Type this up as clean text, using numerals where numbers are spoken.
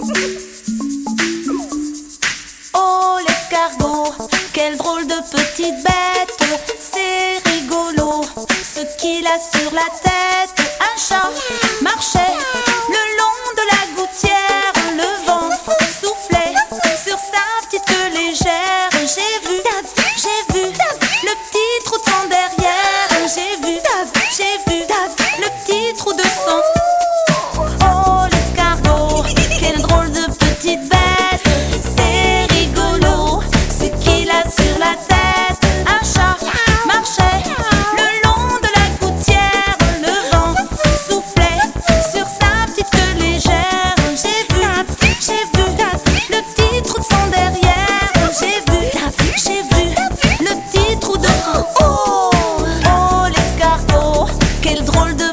Oh l'escargot, quelle drôle de petite bête, c'est rigolo ce qu'il a sur la tête. Un chat marchait le long de la gouttière, le vent soufflait sur sa petite légère. J'ai vu le petit trou de son derrière. J'ai vu le petit trou de son. Oh l'escargot, quelle drôle de petite bête, c'est rigolo ce qu'il a sur la tête. Un chat marchait le long de la gouttière, le vent soufflait sur sa petite légère. J'ai vu le petit trou de son derrière. J'ai vu le petit trou de son. Oh l'escargot, quelle drôle de